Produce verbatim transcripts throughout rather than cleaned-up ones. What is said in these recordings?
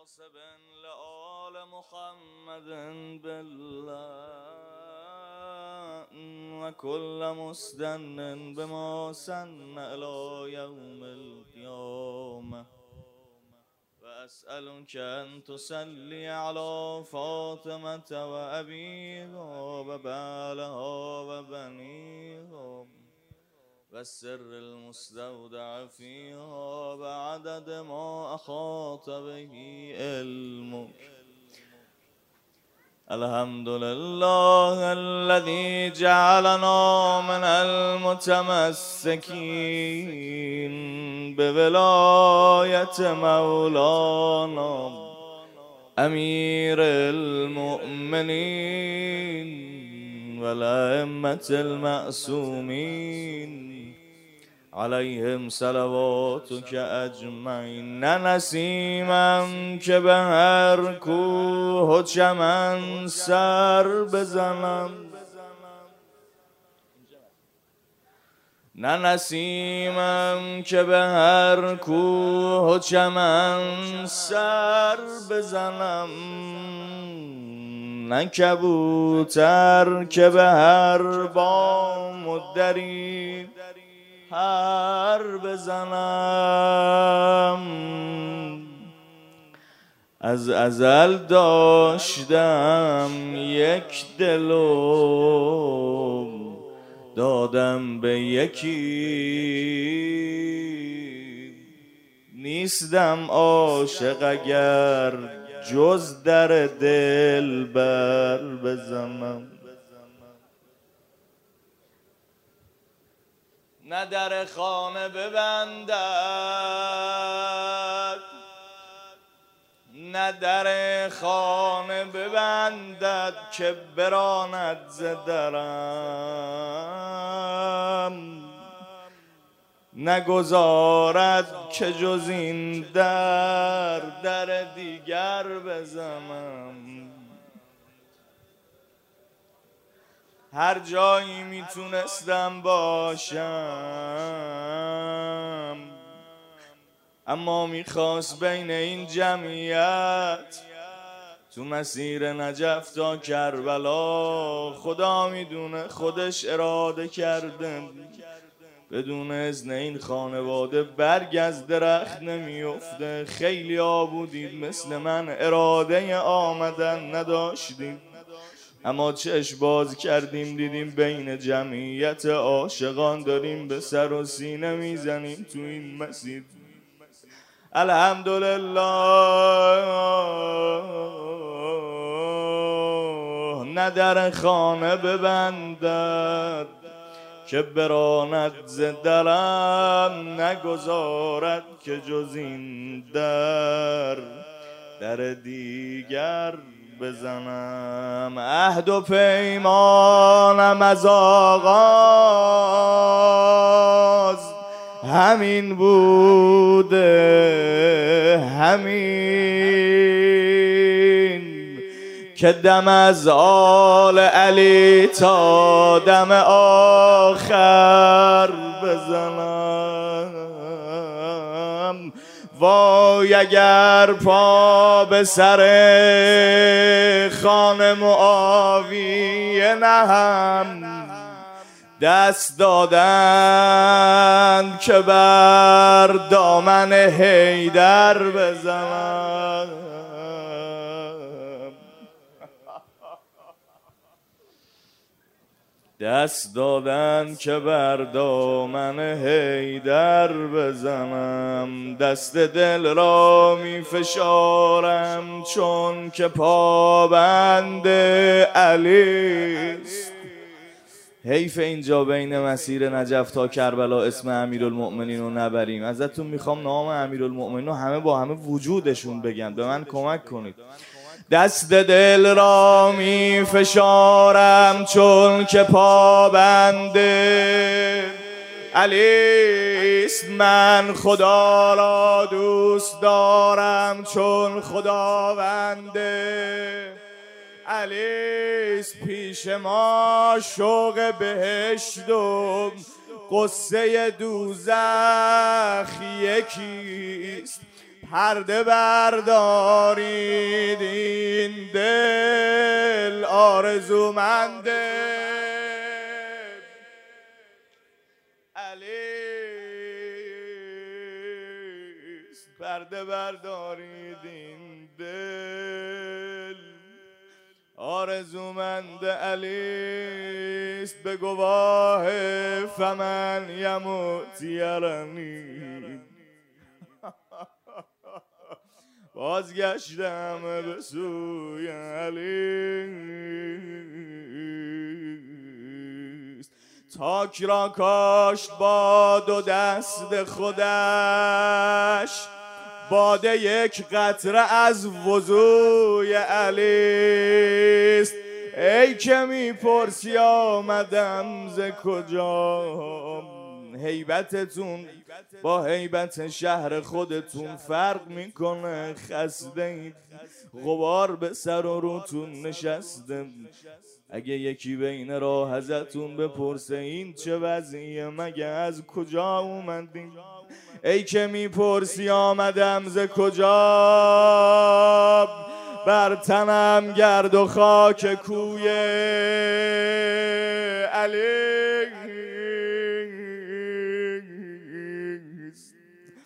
ناصب لآل محمد بالله وكل مستن بما سن إلى يوم القيامة وأسألك أن تصلي على فاطمة وأبيها وبالها وبنيها والسر المستودع فيها بعدد ما أحاط به علمك. الحمد لله الذي جعلنا من المتمسكين بولاية مولانا أمير المؤمنين والأئمة المعصومين عليهم صلواتك اجمعین. نه نسیمم که به هر کوه و چمن سر بزنم، نه نسیمم که به هر کوه و چمن سر بزنم، نه کبوتر که به هر بام و دری پر بزنم. از ازل داشتم یک دل و دادم به یکی، نیستم عاشق اگر جز در دل بر بزنم. نه در خانه ببندد، نه در خانه ببندد که براند ز درم، نگذارد که جز این در در دیگر بزنم. هر جایی میتونستم باشم، اما میخواست بین این جمعیت تو مسیر نجف تا کربلا، خدا میدونه خودش اراده کرده بدون اذن این خانواده برگ از درخت نمیفته. خیلی ها بودید مثل من اراده آمدن نداشتیم، اما چشم باز کردیم دیدیم بین جمعیت عاشقان داریم به سر و سینه میزنیم تو این مسیر. الحمدلله نه در خانه ببندد که براند ز درم، نگذارد که جز این در در دیگر بزنم. عهد و پیمانم از آغاز همین بوده، همین که دم از آل علی تا دم آخر بزنم. وای اگر پا به سر خان معاویه نهم، دست دادن که بر دامن حیدر بزنم. دست دادن که بر دامن حیدر بزنم. دست دل را می فشارم چون که پابند علیست. حیف اینجا بین مسیر نجف تا کربلا اسم امیرالمؤمنین رو نبریم. ازتون میخوام نام امیرالمؤمنین رو همه با همه وجودشون بگن، به من کمک کنید. دست دل را می فشارم چون که پابند علیست. من خدا را دوست دارم چون خداوند علیست. پیش ما شوق بهشت و قصه دوزخ یکیست. پرده بردارید این دل آرزومنده علیست. پرده بردارید این دل آرزومند علیست. به گواه فمن یموت یرنی. بازگشتم به سوی علیست. تاک را کاشت با دو دست خودش باده یک قطره از وضوی علیست. ای که میپرسی آمدم ز کجا، هیبتتون با هیبت شهر خودتون فرق میکنه. خسته اید، غبار به سر و روتون نشسته. اگه یکی بین راه ازتون بپرسه این چه وضعیه، مگه از کجا اومدین؟ ای که میپرسی آمدم ز کجا، بر تنم گرد و خاک کوی علیست.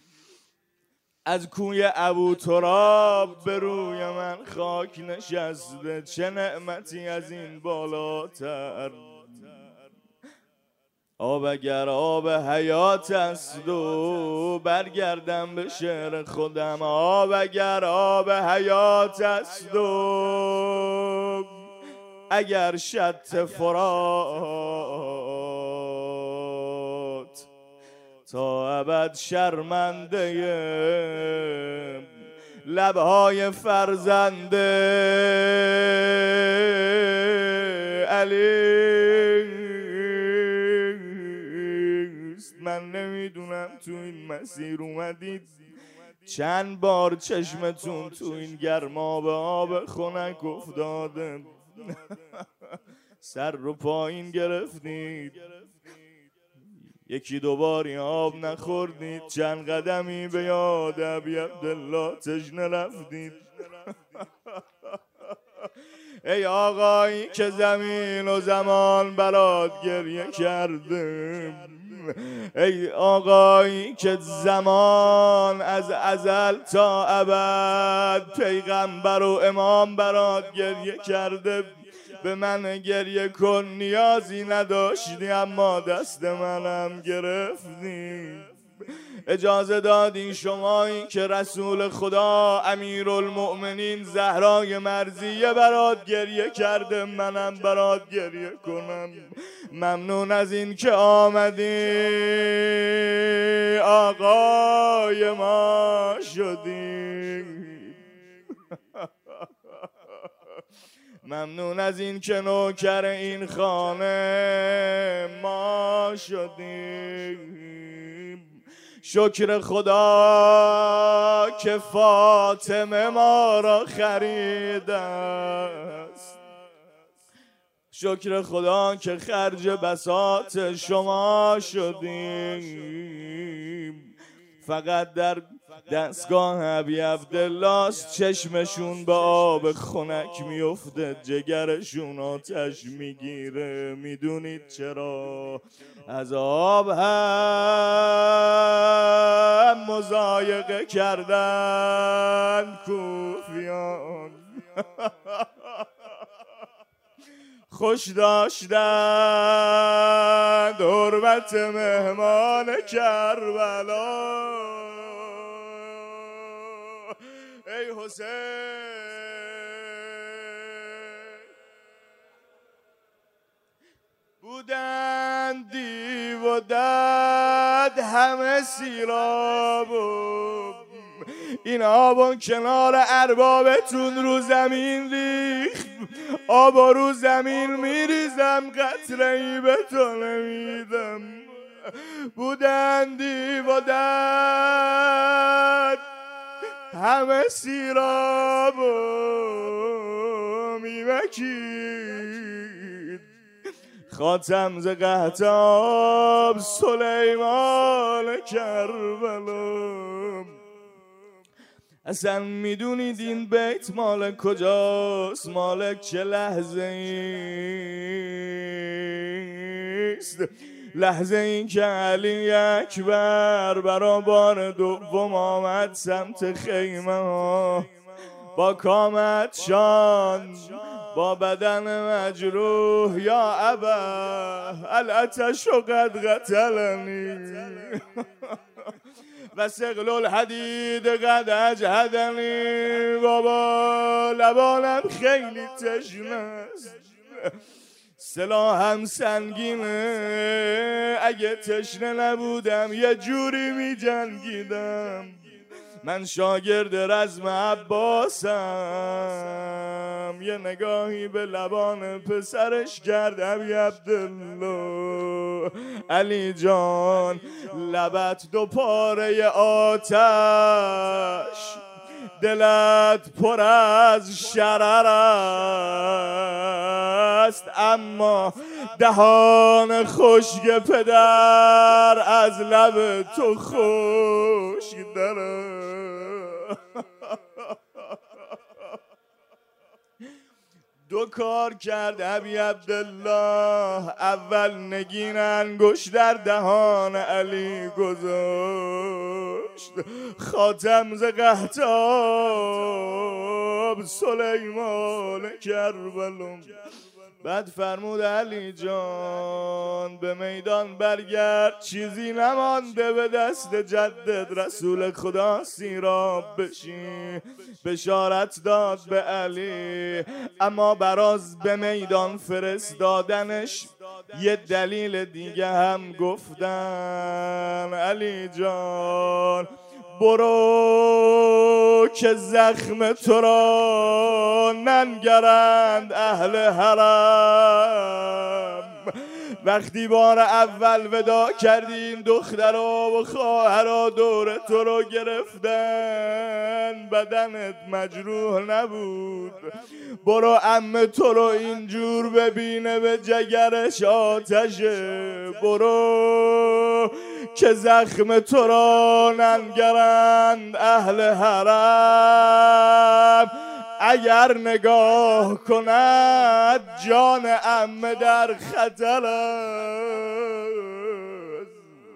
از کوی ابو تراب به روی من خاک نشسته. چه نعمتی از این بالاتر. آب اگر آب حیات است و برگردم به شعر خودم. آب اگر آب حیات است و اگر شط فرات تا ابد شرمنده لبهای فرزنده علی. من نمیدونم تو این مسیر اومدید چند بار چشمتون تو این گرما به آب خنک افتاده. سر رو پایین گرفتید، یکی دوباری آب نخوردید، چند قدمی به یاد ابی عبدالله تشنه رفتید. ای آقایی که زمین و زمان برات گریه کرده، ای آقایی که زمان از ازل تا ابد پیغمبر و امام برات گریه کرده، به من گریه کن نیازی نداشتی اما دست منم گرفتی. اجازه دادین شمایی که رسول خدا امیرالمؤمنین زهرای مرضیه برات گریه کرده، منم برات گریه کنم. ممنون از این که آمدی آقای ما شدی. ممنون از این که نوکر این خانه ما شدیم. شکر خدا که فاطمه ما را خریده است. شکر خدا که خرج بساط شما شدیم. فقط در دستگاه ابی عبدالله چشمشون به آب خنک میفته، جگرشون آتش میگیره. میدونید چرا؟ از آب هم مضایقه کردن کوفیان. خوش داشتن حرمت مهمان کربلا. ای حسین بودن دیو و دد همه سیراب و این آبان کنار اربابتون رو زمین ریخت. آبا رو زمین میریزم قطره ای به تو نمیدم. بودن دیو و دد همه سیراب و میمکید. خاتم ز قحطاب سلیمان کربلا. اصلا میدونید این بیت مال کجاست؟ مال چه لحظه ایست؟ لحظه این که علی اکبر برا بار دوم آمد سمت خیمه ها، با کامت شان، با بدن مجروح، یا ابا الاتش قد قتلنی و سقل الحدید قد اجهدنی. بابا لبانم خیلی تشنه است، سلاحم سنگینه، اگه تشنه نبودم یه جوری می جنگیدم. من شاگرد رزم عباسم، یه نگاهی به لبان پسرش کرد ابی عبدالله. علی جان لبت دو پاره آتش، دلت پر از شرر است، اما دهان خشک پدر از لب تو خشک داره. دو کار کرد ابی عبدالله، اول نگین انگشت در دهان علی گذاشت، خاتم ز قحطاب سلیمان کربلم. بعد فرمود علی جان به میدان برگرد، چیزی نمانده به دست جدد رسول خدا سیراب بشی. بشارت داد به علی، اما براز به میدان فرستادنش یه دلیل دیگه هم گفتن. علی جان برو که زخم تو را ننگرند اهل حرم. وقتی بار اول ودا کردی این دخترها و خواهرها دور تو رو گرفتن، بدنت مجروح نبود. برو عمه تو رو اینجور ببینه به جگرش آتشه. برو که زخم تو را ننگرند اهل حرم. اگر نگاه کند جان عمه در خطر است.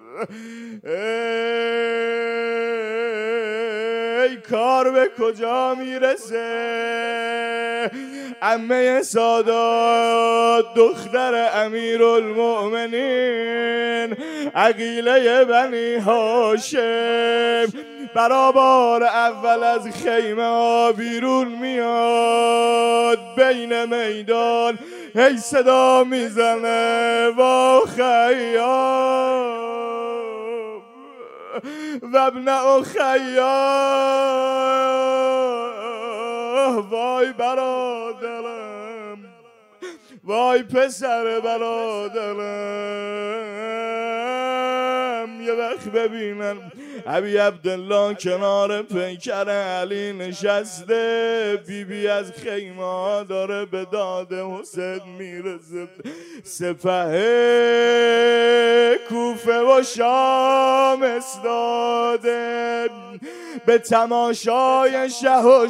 ای کار به کجا میرسه؟ عمه سادات دختر امیرالمؤمنین عقیله بنی هاشم برابر اول از خیمه ها بیرون میاد، بین میدان هی صدا میزنه وا خیام و ابن خیام، وای برادرم، وای پسر برادرم. یه وقت ببینن ابی عبدالله کنار پیکر علی نشسته، بی بی از خیمه ها داره به داد حسین میرسه. سپه کوفه و شام استاده به تماشای شه و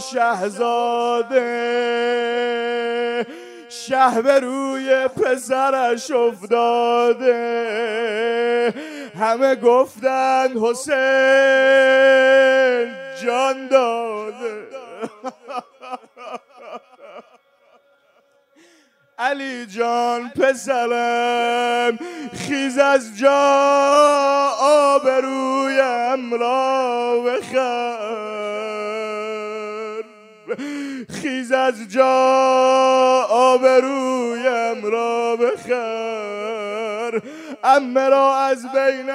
شهزاده، شه به روی پسرش افتاده. همه گفتند حسین جان داده. علی جان پسرم خیز از جا آبرویم را بخر، خیز از جا آبرویم را بخر، عمه را از بین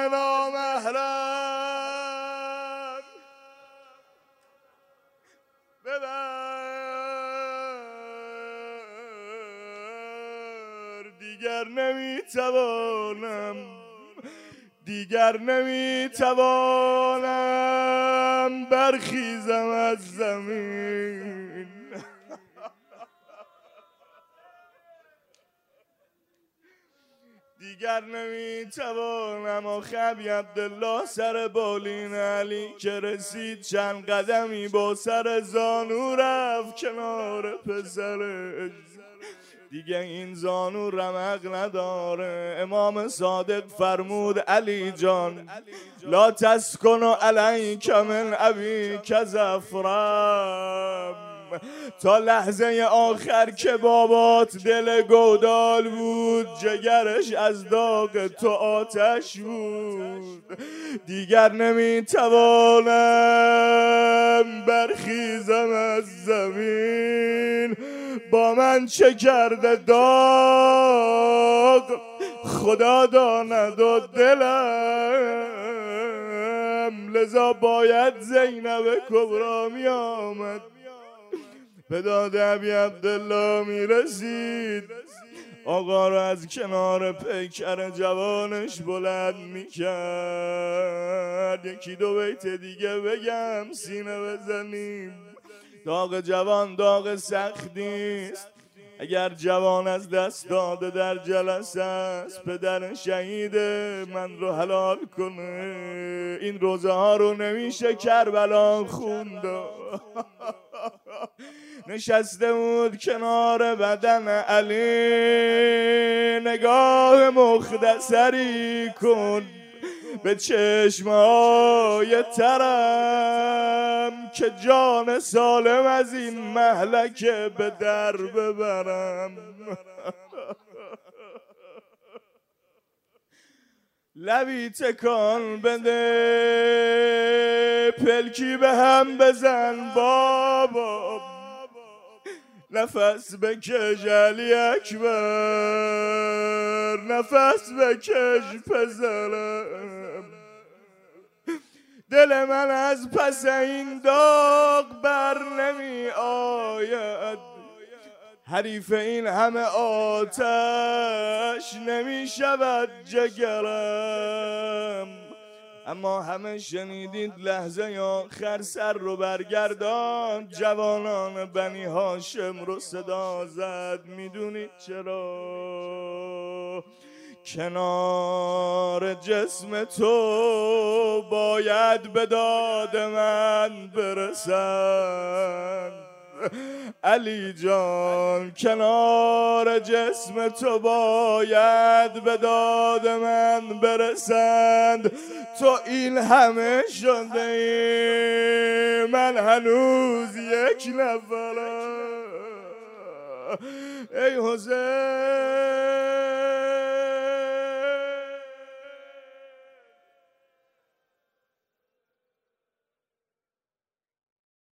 نامحرم ببر. دیگر نمیتوانم، دیگر نمیتوانم برخیزم از زمین. دیگر نمیتوانم آخبی عبدالله سر بالین علی که رسید چند قدمی با سر زانو رفت کنار پسرش. دیگه این زانو رمق نداره. امام صادق فرمود علی جان لا تسکن علیک من ابیک ظفرم، تا لحظه آخر که بابات دل گودال بود جگرش از داغ تو آتش بود. دیگر نمیتوانم برخیزم از زمین، با من چه کرده داغ خدا داند و دلم، لذا باید زینب کبرا می آمد به داد ابی عبدالله می رسید، آقا را از کنار پیکر جوانش بلند می کرد. یکی دو بیت دیگه بگم سینه بزنیم. داغ جوان داغ سختیست، اگر جوان از دست داده در جلسه است پدر شهید من رو حلال کنه. این روزه ها رو نمیشه کربلا خوند. نشسته بود کنار بدن علی، نگاه مختصری کن به چشمهای ترم که جان سالم از این مهلکه به در ببرم. لبی تکان بده پلکی به هم بزن بابا، نفس بکش علی اکبر، نفس بکش پسرم. دل من از پس این داغ بر نمی آید، حریف این همه آتش نمی شود جگرم. اما همه شنیدید لحظه آخر سر رو برگردان جوانان بنی هاشم رو صدا زد. میدونید چرا؟ کنار جسم تو باید به داد من برسند علی جان، کنار جسم تو باید به داد من برسند. تو این همه شده ای من هنوز یک نفرم. ای حسین